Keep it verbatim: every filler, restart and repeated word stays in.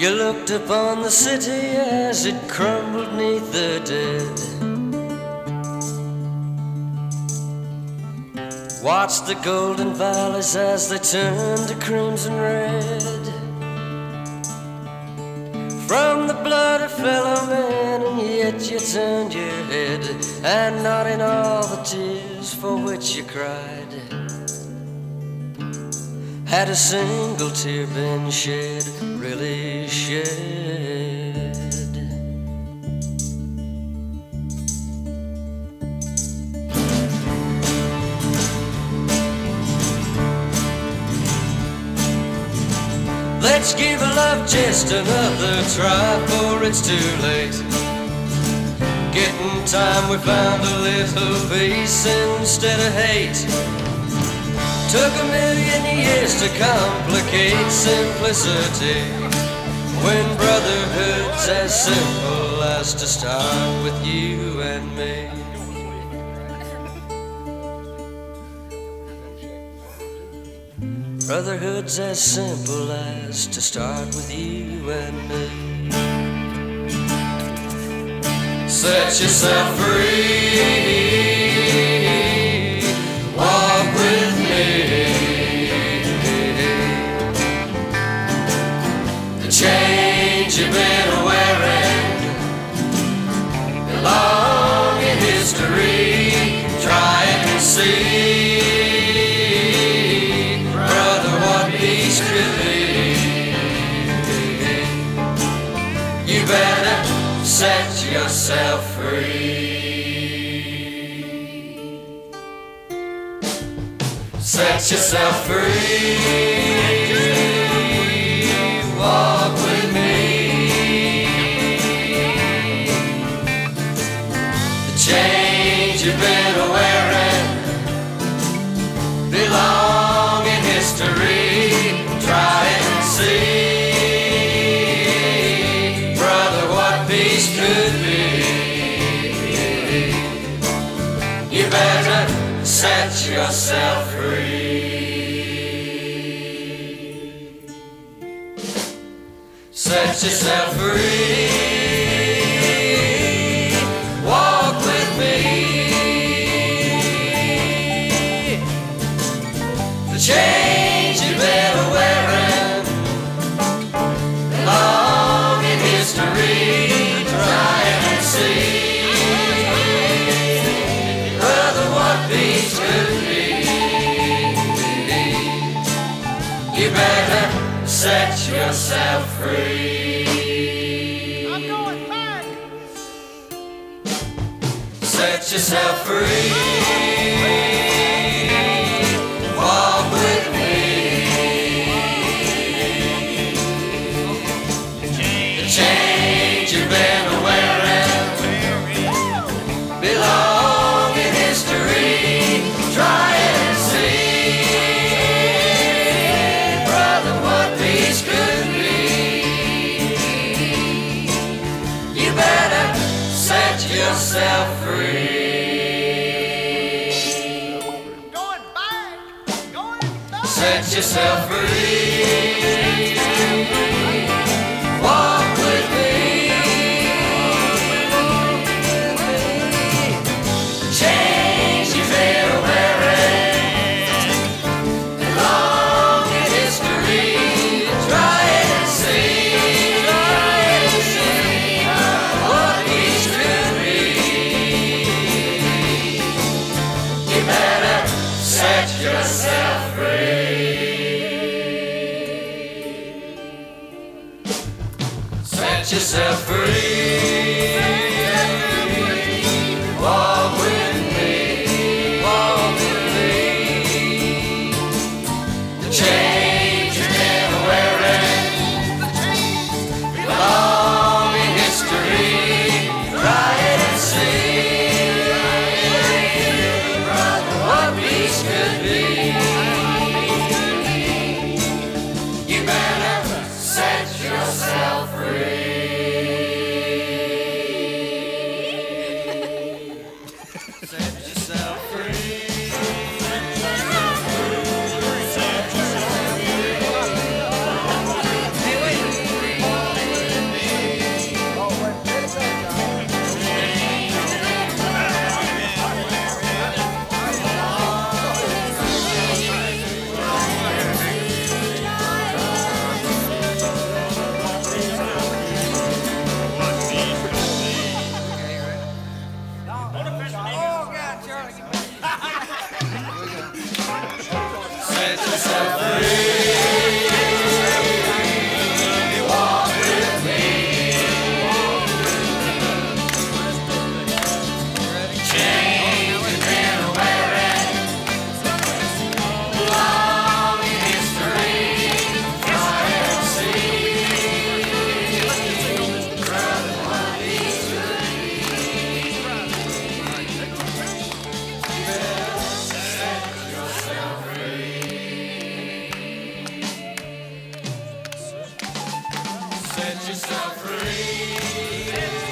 You looked upon the city as it crumbled neath the dead. Watched the golden valleys as they turned to crimson red. From the blood of fellow men, and yet you turned your head, and not in all the tears for which you cried had a single tear been shed, really shed. Let's give love just another try, for it's too late. Getting time, we found a little peace instead of hate. Took a million years to complicate simplicity, when brotherhood's as simple as to start with you and me. Brotherhood's as simple as to start with you and me. Set yourself free. Walk with me. The change you've been wearing belong in history. Try and see, brother, what peace could be. You better set yourself free. Set yourself free, walk with me. The change you've been wearing belong in history. Try and see, brother, what peace could be. You better set yourself free. Set yourself free. Walk with me. The change you've been wearing belong in history. Try and see, brother, what peace could be. You better set yourself free. I'm going back. Set yourself free. Walk with me. The change you've been wearing belong in history. Try and see, brother, what peace could be. You better set yourself free. Going back, going back. Set yourself free. Walk with me. The change you've been wearing belong in history. Try and see, try and see what peace could be. You better set yourself free. Set yourself free. Walk with me. Walk with me. The change you've been wearing belong in history. Try and see, brother, what peace could be. You better set yourself free. yourself free.